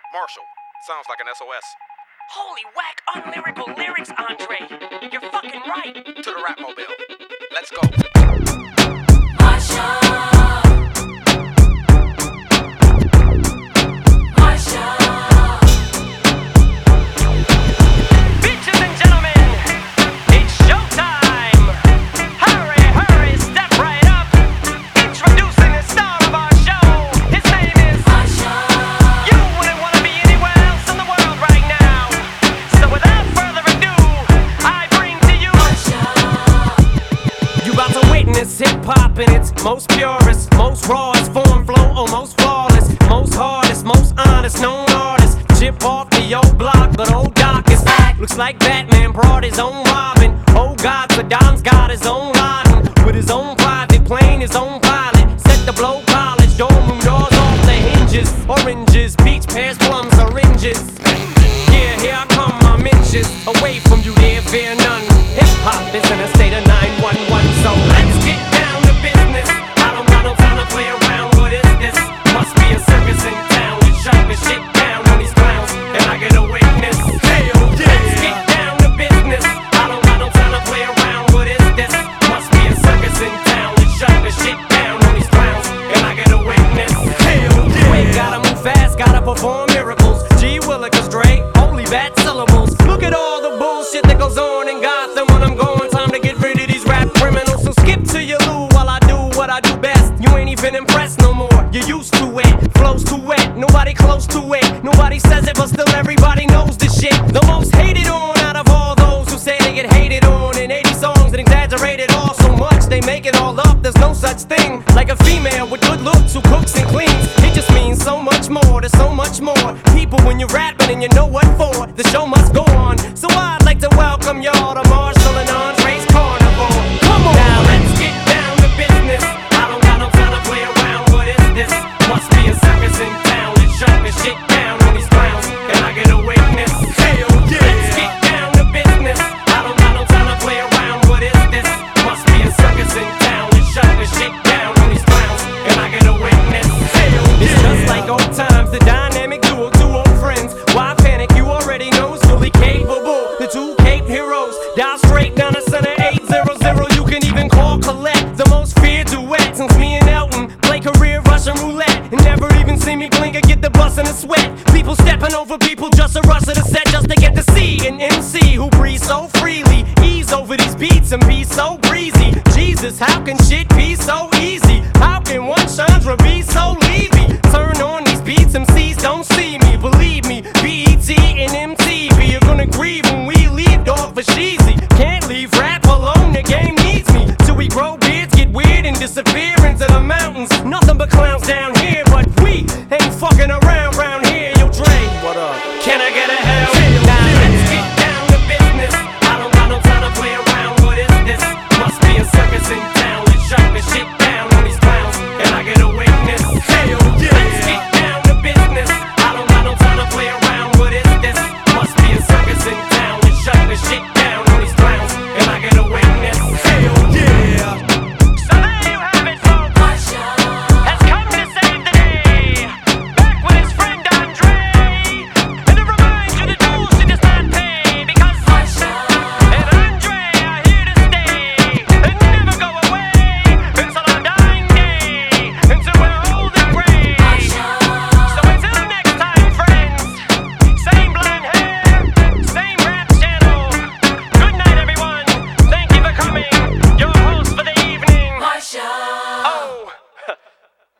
Marshall, sounds like an SOS. Holy whack, unlyrical lyrics, Andre. You're fucking right. To the rap mobile. Let's go. Marshall. Hip-hop in its most purest, most rawest form, flow almost flawless, most hardest, most honest, known artist. Chip off the old block, but old Doc is back. Looks like Batman brought his own Robin. Oh God, Saddam's got his own Laden. With his own private plane, his own pilot. Set the blow polish, dorm room doors off the hinges. Oranges, peach, pears, plums, syringes. Yeah, here I come, my inches. Away from you there, fear none. Hip-hop is in a state of 911, so let's get down to business. I don't got no time to play around, what is this? Must be a circus in town. We shut the shit down on these clowns, and I get a witness. Hell yeah! Let's get down to business. I don't got no time to play around, what is this? Must be a circus in town. We shut the shit down on these clowns, and I get a witness. Hell yeah! Wait, gotta move fast, gotta perform miracles. G Willikers, Dre, holy bad syllables. Look at all the bullshit that goes on in Gotham when I'm going. Time to get rid of these rap criminals. So skip to your loo while I do what I do best. You ain't even impressed no more. You're used to it. Flow's too wet. Nobody close to it. Nobody says it, but still everybody knows this shit. The most hated on out of all those who say they get hated on in 80 songs and exaggerated all so much they make it all up. There's no such thing like a female with good looks who cooks and cleans. It just means so much more. There's so much more people when you're rapping and you know what for. The show must go on. So I'd like to welcome y'all to Marshall and Andre's Carnival. Come on! Now let's get down to business. I don't got no time to play around. What is this? Must be a circus in town. Let's shut this shit down on these clowns. Can I get a witness? Hell yeah! Let's get down to business. I don't got no time to play around. What is this? Must be a circus in town. Let's shut this shit down on these clowns. Can I get a witness? Hell yeah! It's just like old times. The dynamic duo, two old friends. Why panic? You already know it's fully capable. The two Cape heroes. Dial straight down the center 800. You can even call Colette. The most feared duet since me and Elton play career Russian roulette. And never even see me blink or get the bus in a sweat. People stepping over people just to rush to the set just to get to see an MC who breathes so freely. Ease over these beats and be so breezy. Jesus, how can shit be so easy? How can one Chandra be so Levy? Turn on these beats, MCs don't see me. Believe me, BET and MTV are gonna grieve when we leave, dog, for sheezy. Can't leave rap alone, the game needs me. Till we grow beards, get weird and disappear into the mountains. Nothing but clowns down here, but we ain't fucking around here. Yo, Dre, what up? Can I get a